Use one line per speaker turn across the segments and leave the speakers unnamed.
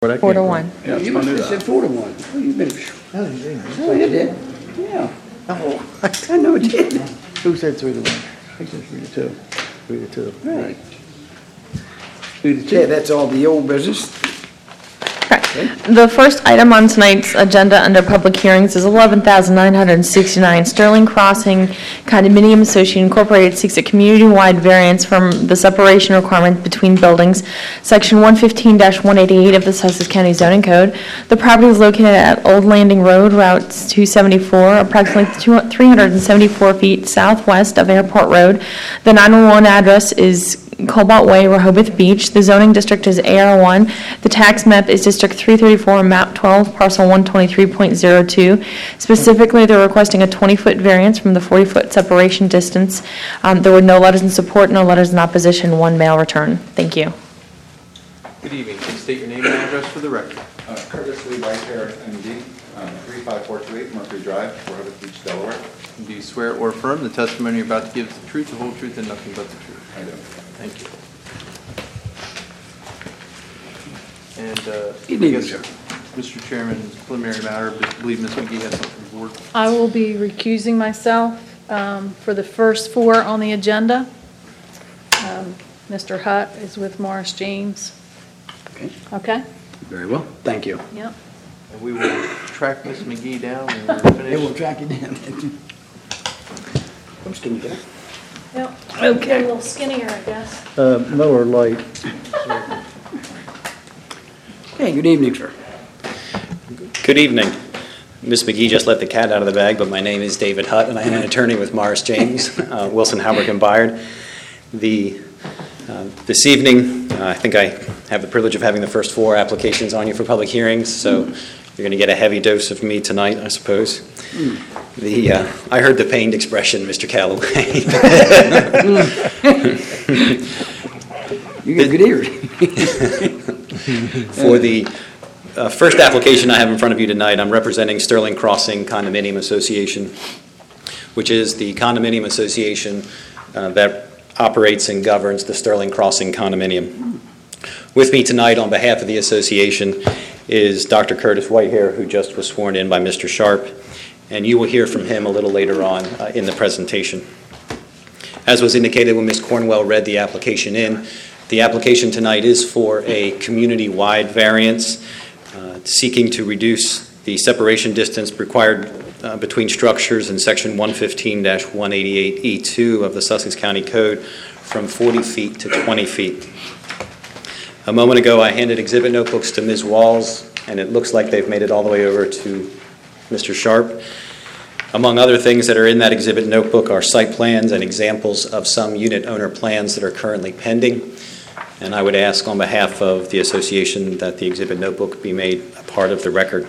4 to 1.
Yeah, you must have said 4 to 1. Oh, you better. Oh, you did. Oh, you did? Yeah. Oh, I know it did.
Who said 3 to 1?
I said 3 to 2.
3 to 2.
Right. 3 to 2.
Yeah, that's all the old business.
Correct. The first item on tonight's agenda under public hearings is 11,969 Sterling Crossing Condominium Association Incorporated seeks a community-wide variance from the separation requirement between buildings, Section 115-188 of the Sussex County Zoning Code. The property is located at Old Landing Road, Route 274, approximately 374 feet southwest of Airport Road. The 911 address is Cobalt Way, Rehoboth Beach. The zoning district is AR1. The tax map is District 334, Map 12, Parcel 123.02. Specifically, they're requesting a 20-foot variance from the 40-foot separation distance. There were no letters in support, no letters in opposition, 1 mail return. Thank you.
Good evening. Please state your name and address for the record.
Curtis Lee Whitehair, MD, 35428 Mercury Drive, Rehoboth Beach, Delaware.
Do you swear or affirm the testimony you're about to give is the truth, the whole truth, and nothing but the truth?
I do.
Thank you. And
Good evening,
I guess,
sir.
Mr. Chairman, as a preliminary matter, I believe Ms. McGee has something for the board.
I will be recusing myself for the first 4 on the agenda. Mr. Hutt is with Morris James.
Okay.
Okay?
Very well. Thank you.
Yep.
And we will track Ms. McGee down and
They will
finish.
track you down. I'm skinny guy.
Yep.
Okay.
A little skinnier, I guess.
Miller Lite.
Hey, good evening, sir.
Good evening. Ms. McGee just let the cat out of the bag, but my name is David Hutt, and I am an attorney with Morris James, Wilson, Howard, and Byard. This evening, I think I have the privilege of having the first 4 applications on you for public hearings, so you're going to get a heavy dose of me tonight, I suppose. I heard the pained expression, Mr. Callaway.
You got good ears.
For the first application I have in front of you tonight, I'm representing Sterling Crossing Condominium Association, which is the condominium association that operates and governs the Sterling Crossing condominium. With me tonight on behalf of the association is Dr. Curtis Whitehair, who just was sworn in by Mr. Sharp, and you will hear from him a little later on in the presentation. As was indicated when Ms. Cornwell read the application in, the application tonight is for a community-wide variance seeking to reduce the separation distance required between structures in Section 115-188E2 of the Sussex County Code from 40 feet to 20 feet. A moment ago, I handed exhibit notebooks to Ms. Walls, and it looks like they've made it all the way over to Mr. Sharp. Among other things that are in that exhibit notebook are site plans and examples of some unit owner plans that are currently pending. And I would ask on behalf of the association that the exhibit notebook be made a part of the record.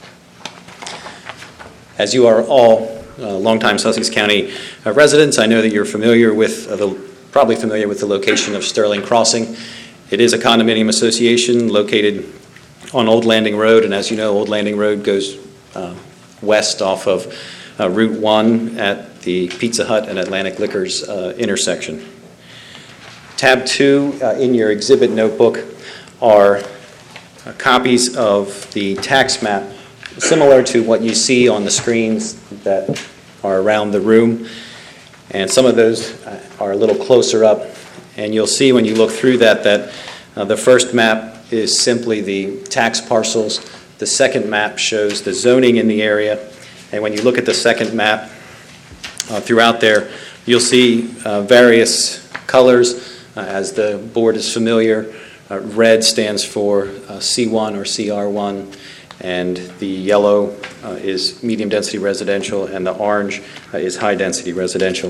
As you are all longtime Sussex County residents, I know that you're familiar with probably familiar with the location of Sterling Crossing. It is a condominium association located on Old Landing Road, and as you know, Old Landing Road goes west off of Route 1 at the Pizza Hut and Atlantic Liquors intersection. Tab 2 in your exhibit notebook are copies of the tax map, similar to what you see on the screens that are around the room. And some of those are a little closer up. And you'll see when you look through that the first map is simply the tax parcels. The second map shows the zoning in the area. And when you look at the second map throughout there, you'll see various colors. As the board is familiar, red stands for C1 or CR1, and the yellow is medium-density residential, and the orange is high-density residential.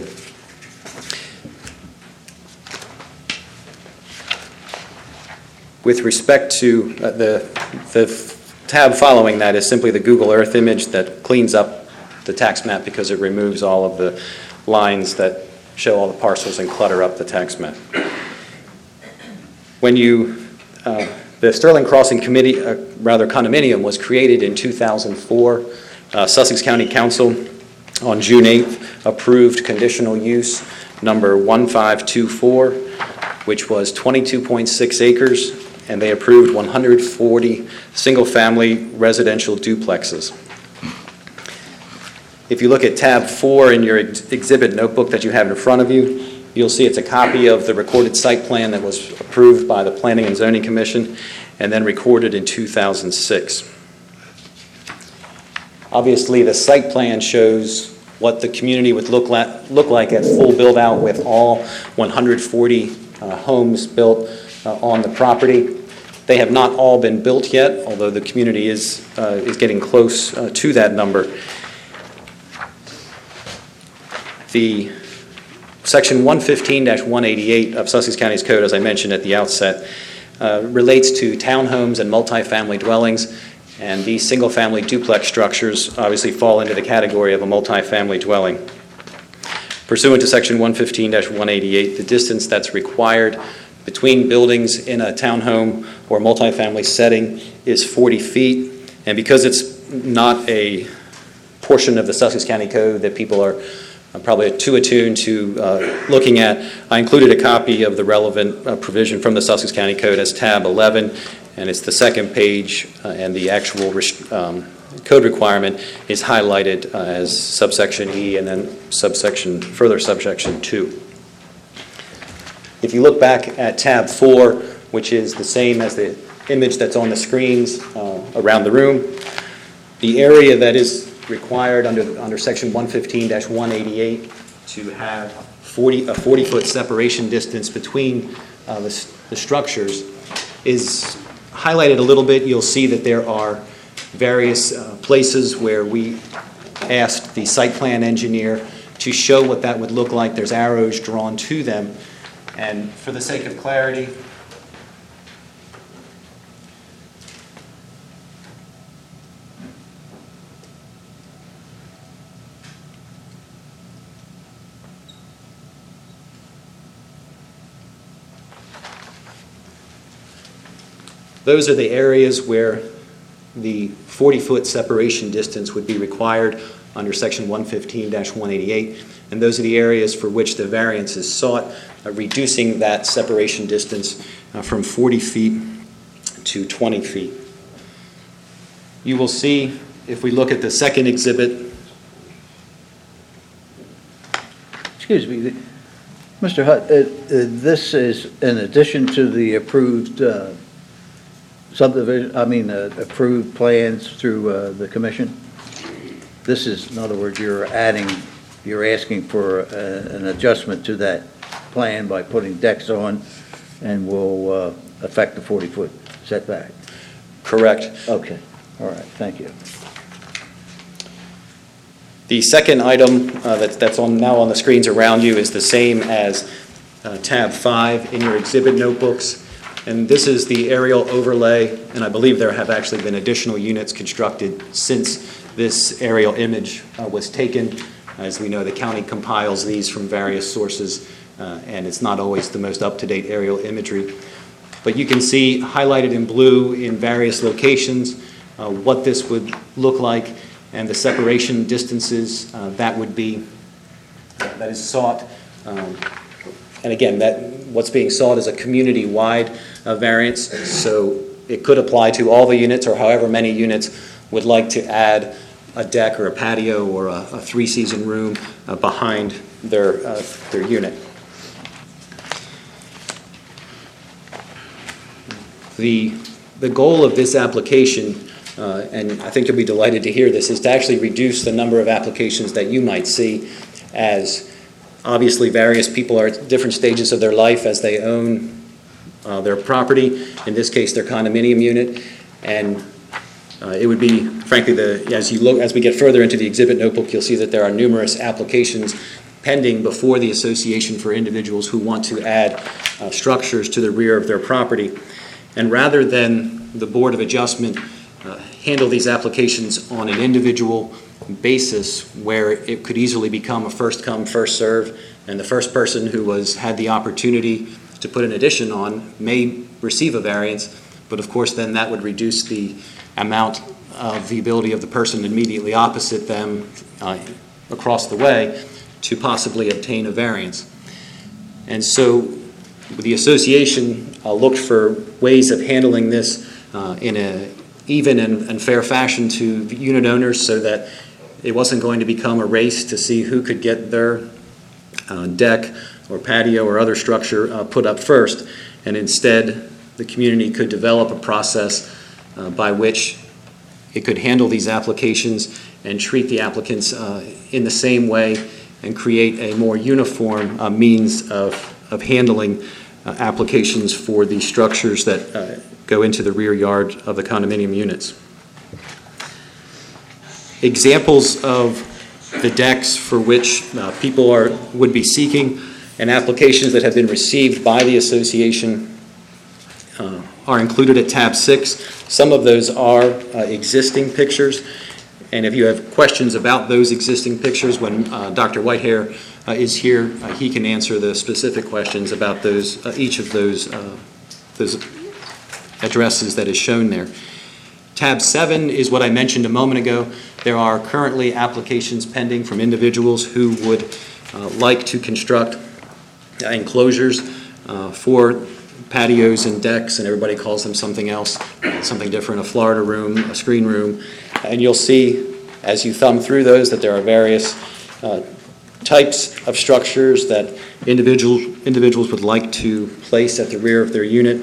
With respect to the tab following that is simply the Google Earth image that cleans up the tax map because it removes all of the lines that show all the parcels and clutter up the tax map. When the Sterling Crossing condominium was created in 2004. Sussex County Council on June 8th approved conditional use number 1524, which was 22.6 acres and they approved 140 single-family residential duplexes. If you look at tab 4 in your exhibit notebook that you have in front of you, you'll see it's a copy of the recorded site plan that was approved by the Planning and Zoning Commission and then recorded in 2006. Obviously, the site plan shows what the community would look like at full build-out with all 140 homes built on the property. They have not all been built yet, although the community is getting close to that number. The Section 115-188 of Sussex County's code, as I mentioned at the outset, relates to townhomes and multifamily dwellings, and these single-family duplex structures obviously fall into the category of a multifamily dwelling. Pursuant to Section 115-188, the distance that's required between buildings in a townhome or multifamily setting is 40 feet, and because it's not a portion of the Sussex County Code that people are probably too attuned to looking at, I included a copy of the relevant provision from the Sussex County Code as tab 11, and it's the second page, and the actual code requirement is highlighted as subsection E and then further subsection 2. If you look back at tab 4, which is the same as the image that's on the screens around the room, the area that is required under Section 115-188 to have a 40-foot separation distance between the structures is highlighted a little bit. You'll see that there are various places where we asked the site plan engineer to show what that would look like. There's arrows drawn to them. And for the sake of clarity, those are the areas where the 40-foot separation distance would be required under Section 115-188, and those are the areas for which the variance is sought, reducing that separation distance from 40 feet to 20 feet. You will see, if we look at the second exhibit.
Excuse me, Mr. Hutt, this is in addition to the approved subdivision, approved plans through the commission? This is, in other words, you're asking for an adjustment to that plan by putting decks on and will affect the 40-foot setback?
Correct.
Okay, all right, thank you.
The second item that's now on the screens around you is the same as tab 5 in your exhibit notebooks. And this is the aerial overlay, and I believe there have actually been additional units constructed since this aerial image was taken. As we know, the county compiles these from various sources, and it's not always the most up-to-date aerial imagery. But you can see highlighted in blue in various locations what this would look like and the separation distances that is sought. And again, what's being sought is a community-wide variance, so it could apply to all the units or however many units would like to add a deck or a patio or a three-season room behind their unit. The goal of this application, and I think you'll be delighted to hear this, is to actually reduce the number of applications that you might see, as obviously various people are at different stages of their life as they own their property, in this case their condominium unit, and it would be, frankly, as we get further into the exhibit notebook, you'll see that there are numerous applications pending before the Association for individuals who want to add structures to the rear of their property. And rather than the Board of Adjustment handle these applications on an individual basis where it could easily become a first come, first serve, and the first person who had the opportunity to put an addition on may receive a variance, but of course then that would reduce the amount of the ability of the person immediately opposite them across the way to possibly obtain a variance. And so the association looked for ways of handling this in a even and fair fashion to unit owners so that it wasn't going to become a race to see who could get their deck or patio or other structure put up first, and instead the community could develop a process by which it could handle these applications and treat the applicants in the same way and create a more uniform means of handling applications for the structures that go into the rear yard of the condominium units. Examples of the decks for which people would be seeking and applications that have been received by the association are included at tab 6. Some of those are existing pictures, and if you have questions about those existing pictures, when Dr. Whitehair is here, he can answer the specific questions about those each of those addresses that is shown there. Tab 7 is what I mentioned a moment ago. There are currently applications pending from individuals who would like to construct enclosures for patios and decks, and everybody calls them something else, something different, a Florida room, a screen room. And you'll see as you thumb through those that there are various types of structures that individuals would like to place at the rear of their unit.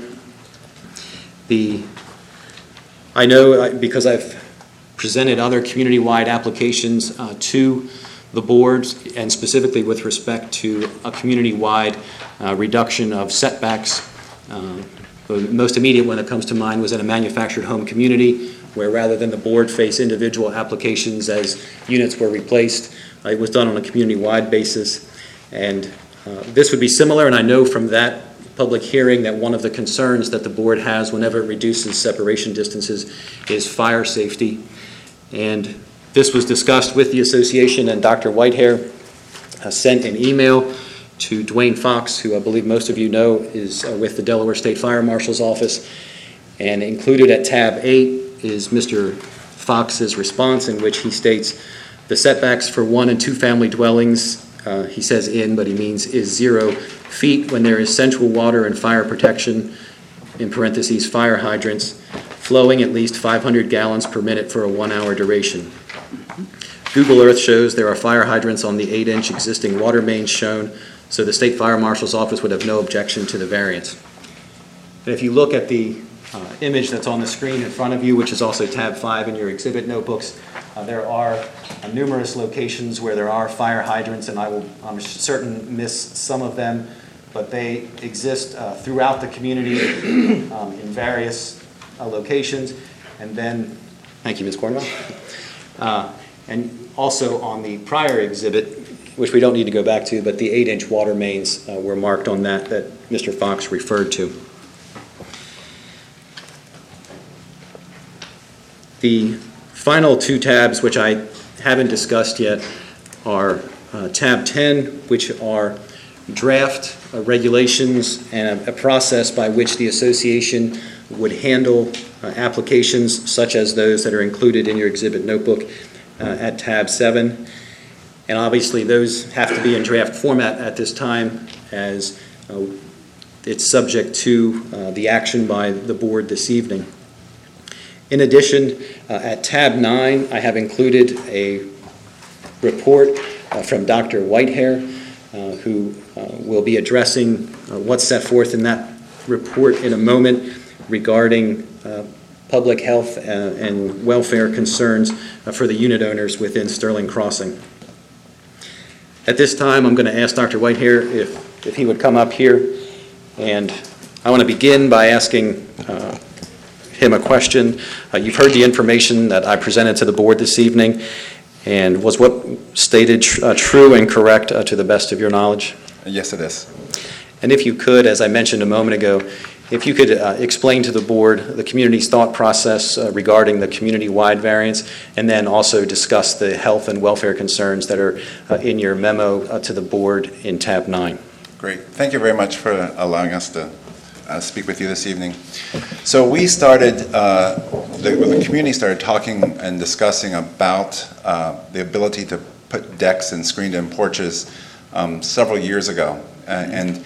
I know because I've presented other community-wide applications to the boards, and specifically with respect to a community-wide reduction of setbacks. The most immediate one that comes to mind was in a manufactured home community, where rather than the board face individual applications as units were replaced, it was done on a community-wide basis. And this would be similar, and I know from that public hearing that one of the concerns that the board has whenever it reduces separation distances is fire safety. And this was discussed with the association, and Dr. Whitehair sent an email to Dwayne Fox, who I believe most of you know is with the Delaware State Fire Marshal's office. And included at tab 8 is Mr. Fox's response, in which he states, the setbacks for 1 and 2 family dwellings, he says but he means is 0 feet when there is central water and fire protection, in parentheses, fire hydrants, flowing at least 500 gallons per minute for a 1-hour duration. Google Earth shows there are fire hydrants on the 8-inch existing water mains shown, so the State Fire Marshal's office would have no objection to the variance. And if you look at the image that's on the screen in front of you, which is also tab 5 in your exhibit notebooks, there are numerous locations where there are fire hydrants, and I'm certain miss some of them, but they exist throughout the community in various locations. And then, thank you, Ms. Cornwell. And also on the prior exhibit, which we don't need to go back to, but the 8-inch water mains were marked on that Mr. Fox referred to. The final 2 tabs, which I haven't discussed yet, are tab 10, which are draft regulations and a process by which the association would handle applications such as those that are included in your exhibit notebook at tab 7. And obviously those have to be in draft format at this time, as it's subject to the action by the board this evening. In addition, at tab 9, I have included a report from Dr. Whitehair, who will be addressing what's set forth in that report in a moment regarding public health and welfare concerns for the unit owners within Sterling Crossing. At this time, I'm going to ask Dr. Whitehair if he would come up here, and I want to begin by asking him a question. You've heard the information that I presented to the board this evening, and was what stated true and correct to the best of your knowledge?
Yes, it is.
And if you could, as I mentioned a moment ago, if you could explain to the board the community's thought process regarding the community-wide variance, and then also discuss the health and welfare concerns that are in your memo to the board in tab 9.
Great. Thank you very much for allowing us to speak with you this evening. So we started, the community started talking and discussing about the ability to put decks and screened-in porches several years ago. And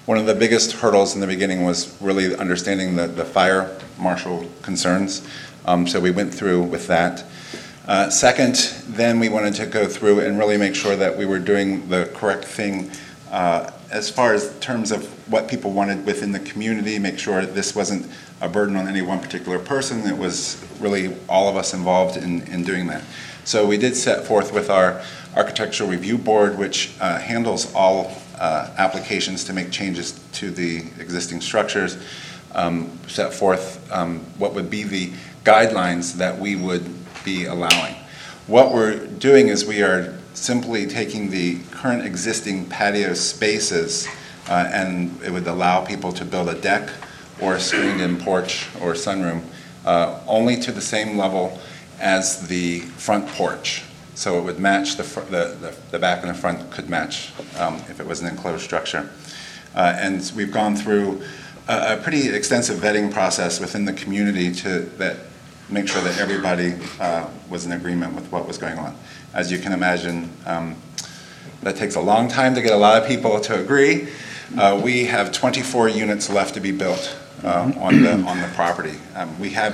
One of the biggest hurdles in the beginning was really understanding the fire marshal concerns. So we went through with that. Second, then we wanted to go through and really make sure that we were doing the correct thing as far as terms of what people wanted within the community, make sure this wasn't a burden on any one particular person. It was really all of us involved in doing that. So we did set forth with our Architectural Review Board, which handles all applications to make changes to the existing structures, set forth what would be the guidelines that we would be allowing. What we're doing is we are simply taking the current existing patio spaces and it would allow people to build a deck or a screened-in porch or sunroom only to the same level as the front porch. So it would match the back and the front could match if it was an enclosed structure. And we've gone through a pretty extensive vetting process within the community to make sure that everybody was in agreement with what was going on. As you can imagine, that takes a long time to get a lot of people to agree. We have 24 units left to be built on the property. We have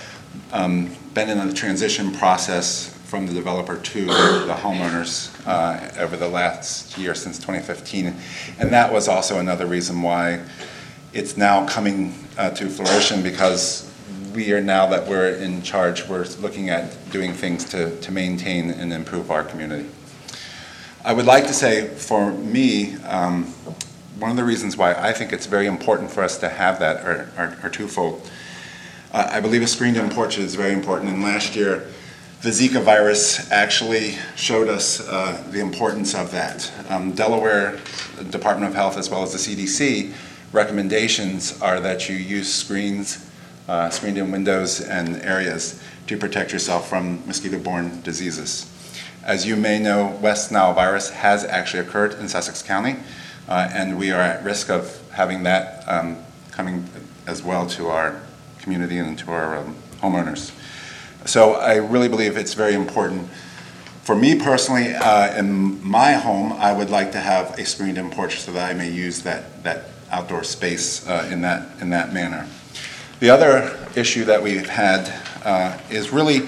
been in a transition process from the developer to the homeowners over the last year since 2015, and that was also another reason why it's now coming to fruition, because we are, now that we're in charge, we're looking at doing things to maintain and improve our community. I would like to say, for me, one of the reasons why I think it's very important for us to have that are twofold. I believe a screened-in porch is very important, and last year the Zika virus actually showed us the importance of that. Delaware Department of Health, as well as the CDC, recommendations are that you use screened-in windows and areas to protect yourself from mosquito-borne diseases. As you may know, West Nile virus has actually occurred in Sussex County, and we are at risk of having that coming as well to our community and to our homeowners. So I really believe it's very important. For me personally, in my home, I would like to have a screened-in porch so that I may use that outdoor space in that manner. The other issue that we've had is really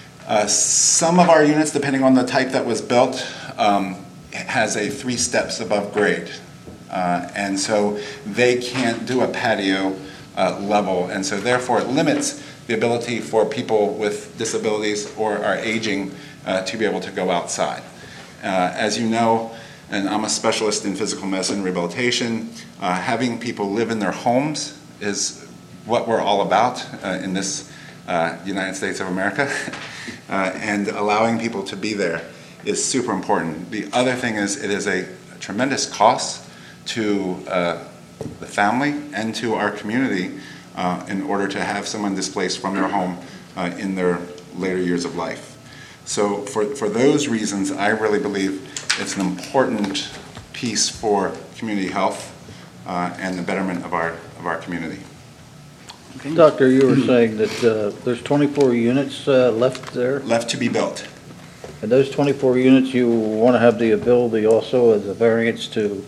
some of our units, depending on the type that was built, has a 3 steps above grade. And so they can't do a patio level, and so therefore it limits the ability for people with disabilities or are aging to be able to go outside. As you know, and I'm a specialist in physical medicine rehabilitation, having people live in their homes is what we're all about in this United States of America, and allowing people to be there is super important. The other thing is it is a tremendous cost to the family and to our community in order to have someone displaced from their home in their later years of life. So for those reasons, I really believe it's an important piece for community health and the betterment of our community.
Doctor, you were saying that there's 24 units left there?
Left to be built.
And those 24 units, you want to have the ability also as a variance to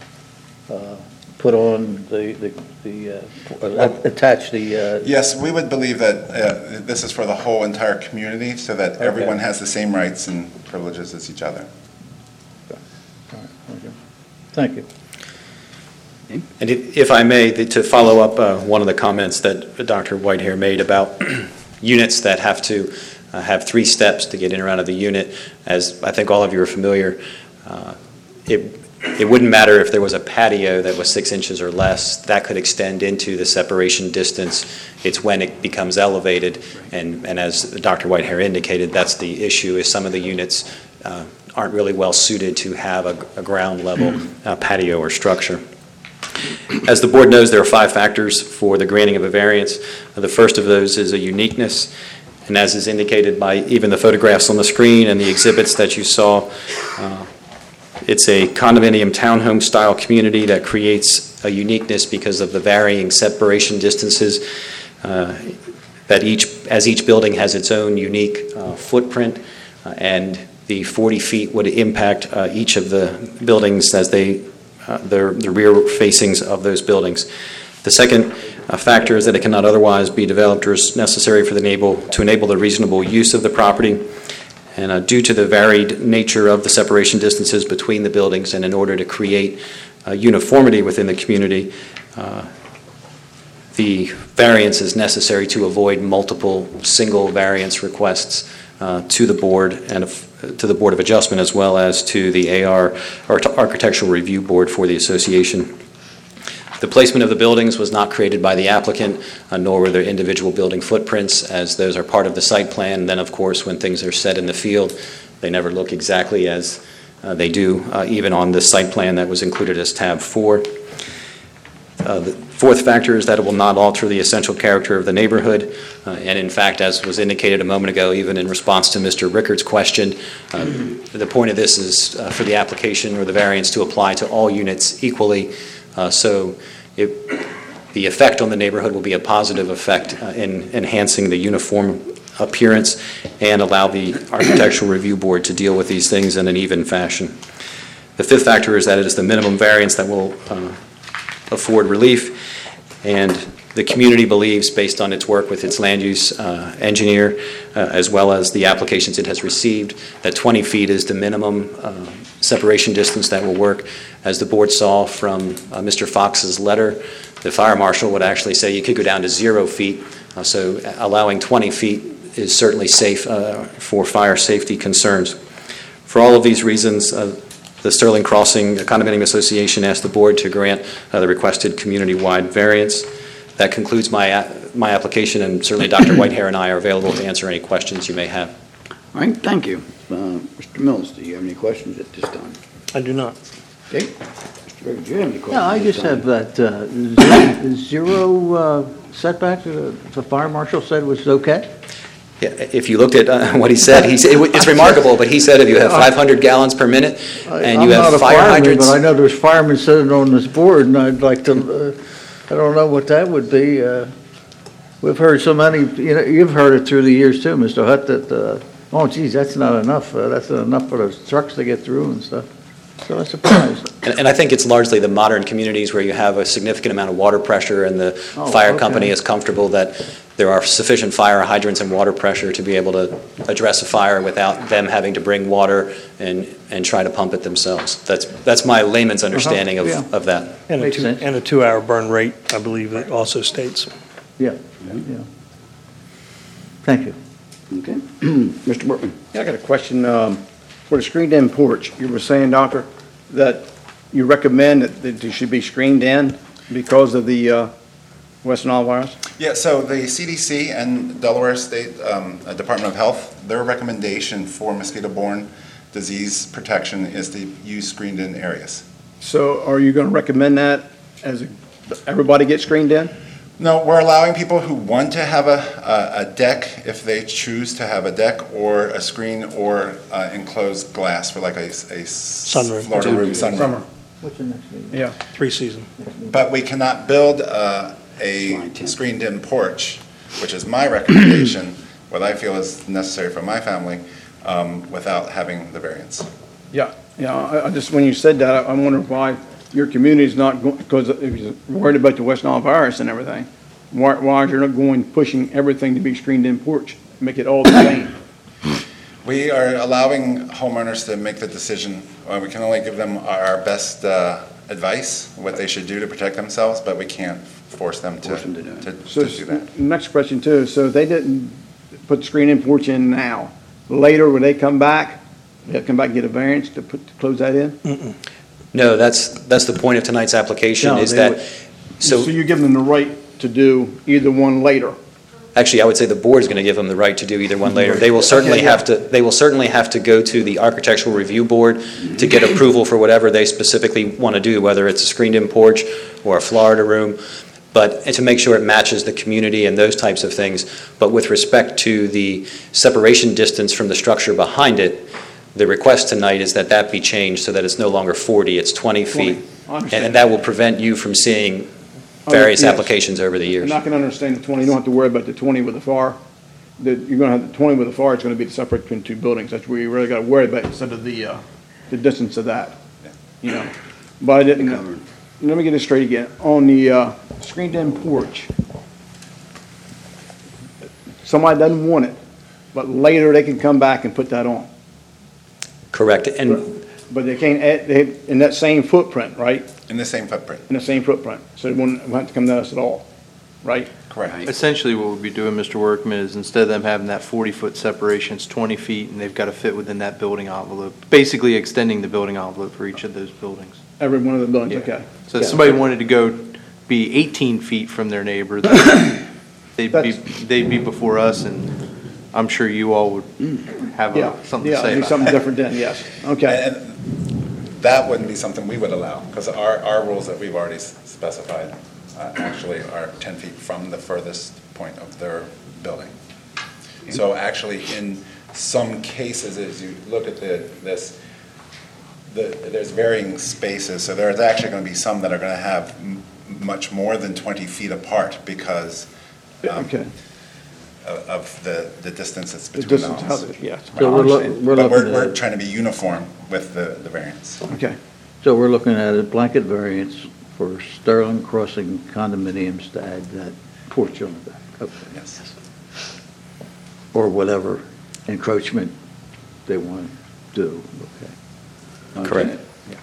put on attach the...
Yes, we would believe that this is for the whole entire community so that everyone has the same rights and privileges as each other.
All right, okay. Thank you.
And if I may, to follow up one of the comments that Dr. Whitehair made about units that have to have 3 steps to get in or out of the unit, as I think all of you are familiar, it wouldn't matter if there was a patio that was 6 inches or less. That could extend into the separation distance. It's when it becomes elevated, and as Dr. Whitehair indicated, that's the issue, is some of the units aren't really well suited to have a ground level patio or structure. As the board knows, there are 5 factors for the granting of a variance. The first of those is a uniqueness, and as is indicated by even the photographs on the screen and the exhibits that you saw, it's a condominium townhome style community that creates a uniqueness because of the varying separation distances that each building has its own unique footprint, and the 40 feet would impact each of the buildings as they the rear facings of those buildings. The second factor is that it cannot otherwise be developed or is necessary to enable the reasonable use of the property. And due to the varied nature of the separation distances between the buildings and in order to create uniformity within the community, the variance is necessary to avoid multiple single variance requests to the board and to the Board of Adjustment, as well as to the AR, or to Architectural Review Board for the association. The placement of the buildings was not created by the applicant, nor were their individual building footprints, as those are part of the site plan. And then, of course, when things are set in the field, they never look exactly as they do, even on the site plan that was included as tab 4. The fourth factor is that it will not alter the essential character of the neighborhood. And in fact, as was indicated a moment ago, even in response to Mr. Rickard's question, the point of this is for the application or the variance to apply to all units equally. So the effect on the neighborhood will be a positive effect in enhancing the uniform appearance and allow the Architectural Review Board to deal with these things in an even fashion. The fifth factor is that it is the minimum variance that will afford relief, and the community believes, based on its work with its land use engineer, as well as the applications it has received, that 20 feet is the minimum separation distance that will work. As the board saw from Mr. Fox's letter, the fire marshal would actually say you could go down to 0 feet, so allowing 20 feet is certainly safe for fire safety concerns. For all of these reasons, the Sterling Crossing Condominium Association asked the board to grant the requested community-wide variance. That concludes my application, and certainly Dr. Whitehair and I are available to answer any questions you may have.
All right, thank you. Mr. Mills, do you have any questions at this time?
I do not.
Okay. Mr. Rickard, do you have any questions?
Yeah, I
at this
just
time?
have that zero setback the fire marshal said was okay?
Yeah, if you looked at what he said, it's remarkable, but he said if you have 500 gallons per minute and you have fire
I'm not a fireman,
hydrants.
but I know there's firemen sitting on this board, and I'd like to, I don't know what that would be. We've heard so many, you've heard it through the years too, Mr. Hutt, that, oh geez, that's not enough. That's not enough for the trucks to get through and stuff. So I'm surprised.
And I think it's largely the modern communities where you have a significant amount of water pressure and the fire
okay.
company is comfortable that there are sufficient fire hydrants and water pressure to be able to address a fire without them having to bring water and try to pump it themselves. That's my layman's understanding
yeah.
of that.
And
Makes sense.
a 2-hour burn rate, I believe it also states.
Yeah. Thank you.
Okay. Mr. Workman?
Yeah, I got a question. For the screened-in porch, you were saying, Doctor, that you recommend that it should be screened in because of the West Nile virus?
Yeah, so the CDC and Delaware State Department of Health, their recommendation for mosquito-borne disease protection is to use screened-in areas.
So are you going to recommend that as everybody gets screened in?
No, we're allowing people who want to have a deck, if they choose to have a deck or a screen or enclosed glass for like a
Sunroom.
Florida room sunroom.
What's the next meeting?
Yeah.
3-season.
But we cannot build a screened-in porch, which is my recommendation, what I feel is necessary for my family, without having the variance.
Yeah, I just, when you said that, I wonder why your community's not, because if you're worried about the West Nile virus and everything, why you're not going, pushing everything to be screened in porch, make it all the same?
We are allowing homeowners to make the decision. We can only give them our best advice, what they should do to protect themselves, but we can't force them to do that.
Next question too, so if they didn't put the screen in porch in now, later when they come back, they'll come back and get a variance to close that in?
No, that's the point of tonight's application,
No,
is
they
that,
would-
so
So you're giving them the right to do either one later?
actually, I would say the board is going to give them the right to do either one later. They will certainly
Okay, yeah.
have to go to the Architectural Review Board to get approval for whatever they specifically want to do, whether it's a screened-in porch or a Florida room, but to make sure it matches the community and those types of things. But with respect to the separation distance from the structure behind it, the request tonight is that that be changed so that it's no longer 40, it's 20 feet.
I understand.
And that will prevent you from seeing various
yes.
applications over the years.
And I can understand the 20, you don't have to worry about the 20 with the FAR. You're going to have the 20 with the FAR, it's going to be separate between two buildings. That's where you really got to worry about instead of the distance of that, you know. but I didn't, let me get this straight again. On the screened-in porch, somebody doesn't want it, but later they can come back and put that on.
Correct. And
But they can't add, in that same footprint, right?
In the same footprint,
In the same footprint. So they won't have to come to us at all, right?
correct.
Essentially, what we'd be doing, Mr. Workman, is instead of them having that 40-foot separation, it's 20 feet, and they've got to fit within that building envelope, basically extending the building envelope for each of those buildings.
Every one of the buildings,
Yeah.
okay.
So if somebody wanted to go be 18 feet from their neighbor, then they'd be before us, and I'm sure you all would have
Yeah,
something to
yeah,
say
do
about
something
that.
different then, yes. Okay,
And that wouldn't be something we would allow, because our rules that we've already specified actually are 10 feet from the furthest point of their building. So actually, in some cases, as you look at there's varying spaces, so there's actually going to be some that are going to have much more than 20 feet apart because
okay.
of the distance that's
The
between the
distance,
houses.
yes.
So
I understand.
we're
But
looking
we're
at,
trying to be uniform with the variance.
Okay,
so we're looking at a blanket variance for Sterling Crossing condominiums to add that porch on the back. Okay.
Yes.
Or whatever encroachment they want to do, okay.
correct.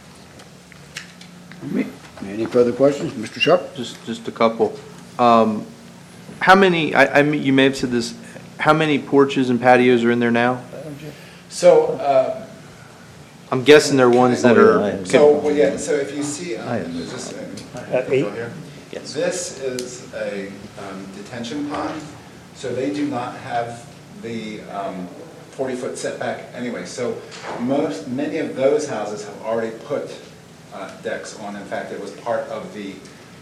Any further questions? Mr. Sharp?
Just a couple. How many, you may have said this, how many porches and patios are in there now?
So,
I'm guessing they're ones that
Oh, yeah, I
are,
have.
so if you see,
I have.
is this,
At 8?
here?
Yes.
This is a detention pond, so they do not have the 40-foot setback anyway. So many of those houses have already put decks on. In fact, it was part of the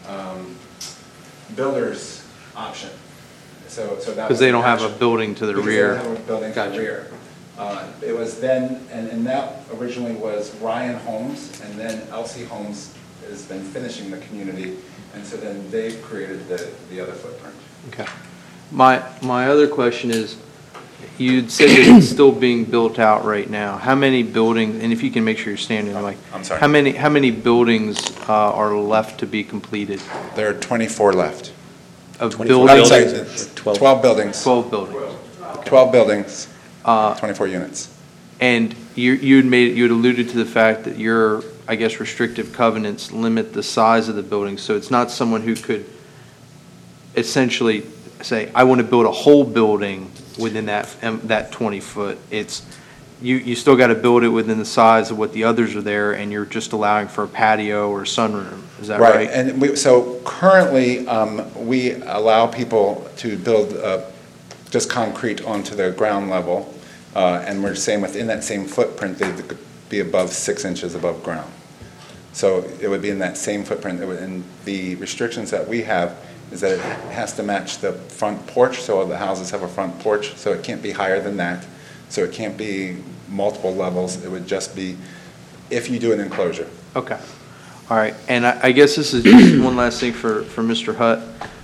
builder's option. So that
because they don't have a
actual-
building to the
because they
rear.
don't have a building to the
Gotcha.
rear. It was then, and that originally was Ryan Homes, and then Elsie Homes has been finishing the community, and so then they've created the other footprint.
Okay. My other question is, you'd said that it's still being built out right now. How many buildings, and if you can make sure you're standing in the mic.
I'm sorry.
How many buildings are left to be completed?
There are 24 left.
Of
24
I'm sorry,
buildings?
12 buildings.
12 buildings.
12 buildings, 24 units.
And you had alluded to the fact that your, I guess, restrictive covenants limit the size of the building. So it's not someone who could essentially say, I want to build a whole building within that 20-foot. It's, you still got to build it within the size of what the others are there, and you're just allowing for a patio or sunroom. Is that right?
And so currently, we allow people to build just concrete onto the ground level, and we're saying within that same footprint, they could be above 6 inches above ground. So it would be in that same footprint, and the restrictions that we have is that it has to match the front porch, so the houses have a front porch, so it can't be higher than that. So it can't be multiple levels, it would just be if you do an enclosure.
Okay. All right. And I guess this is just one last thing for Mr. Hutt.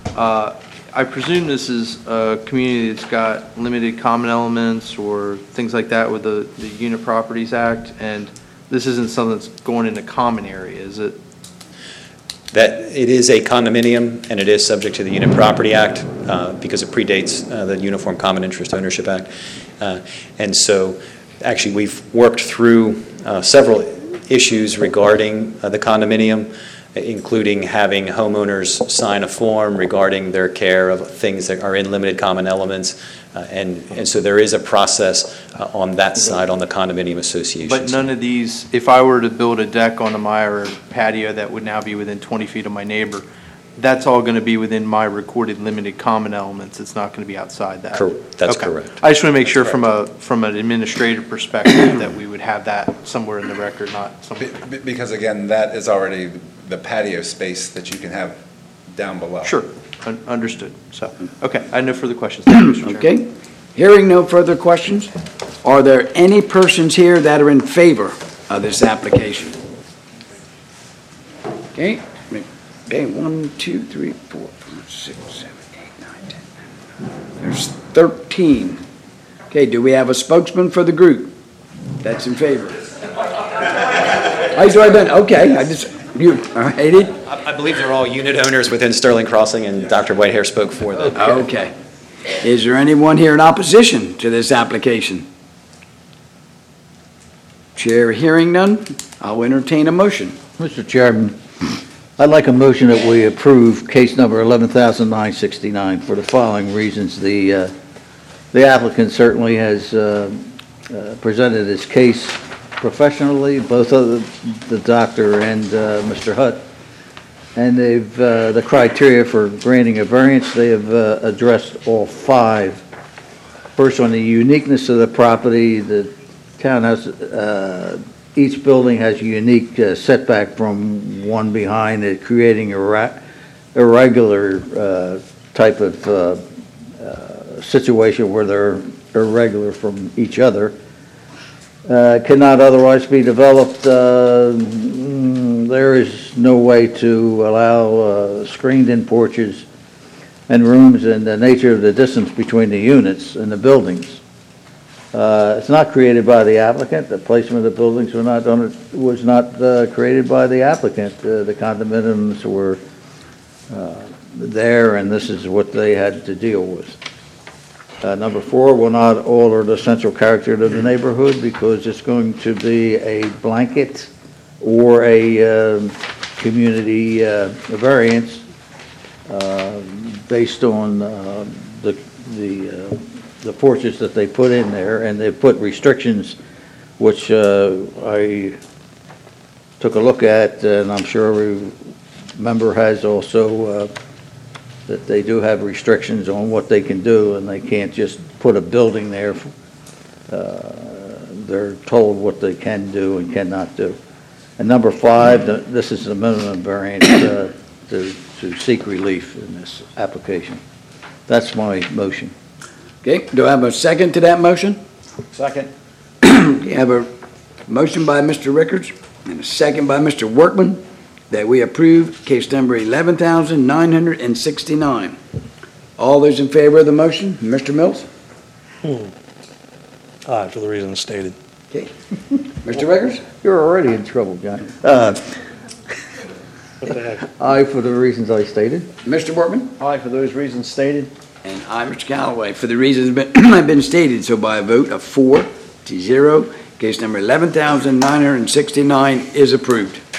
I presume this is a community that's got limited common elements or things like that with the Unit Properties Act, and this isn't something that's going into common area, is it?
That it is a condominium, and it is subject to the Unit Property Act because it predates the Uniform Common Interest Ownership Act. And so, actually, we've worked through several issues regarding the condominium, including having homeowners sign a form regarding their care of things that are in limited common elements. And so there is a process on that side on the condominium associations.
But none of these, if I were to build a deck on my or patio that would now be within 20 feet of my neighbor, that's all going to be within my recorded limited common elements. It's not going to be outside that.
That's
Okay.
correct.
I just want to make sure from an administrative perspective that we would have that somewhere in the record, not somewhere.
Because again, that is already the patio space that you can have down below.
Sure, understood. So, okay, I have no further questions. Thank you, Mr. Chairman.
Okay. Hearing no further questions, are there any persons here that are in favor of this application? Okay. Okay, 1, 2, 3, 4, 5, 6, 7, 8, 9, 10. There's 13. Okay, do we have a spokesman for the group that's in favor? he's already been, okay, you, all right, Eddie?
I believe they're all unit owners within Sterling Crossing, and Dr. Whitehair spoke for them.
Okay. Is there anyone here in opposition to this application? Chair hearing none, I'll entertain a motion.
Mr. Chairman, I'd like a motion that we approve case number 11,969 for the following reasons. The applicant certainly has presented his case professionally, both of the doctor and Mr. Hutt, and they've, the criteria for granting a variance, they have addressed all 5. First, on the uniqueness of the property, the town has, each building has a unique setback from one behind it, creating a irregular type of situation where they're irregular from each other. Cannot otherwise be developed. There is no way to allow screened-in porches and rooms, and the nature of the distance between the units and the buildings. It's not created by the applicant. The placement of the buildings was not created by the applicant. The condominiums were there, and this is what they had to deal with. Number 4 will not alter the central character of the neighborhood because it's going to be a blanket or a community variance based on the porches that they put in there, and they put restrictions, which I took a look at, and I'm sure every member has also, that they do have restrictions on what they can do, and they can't just put a building there. They're told what they can do and cannot do. And number 5, this is the minimum variance to seek relief in this application. That's my motion.
Okay, do I have a second to that motion?
Second.
We have a motion by Mr. Rickards and a second by Mr. Workman that we approve case number 11,969. All those in favor of the motion, Mr. Mills?
Aye, for the reasons stated.
Okay. Mr. Rickards?
You're already in trouble, John.
What the heck?
Aye, for the reasons I stated.
Mr. Workman?
Aye, for those reasons stated.
And I, Mr. Callaway, for the reasons have been stated, so by a vote of 4-0, case number 11,969 is approved.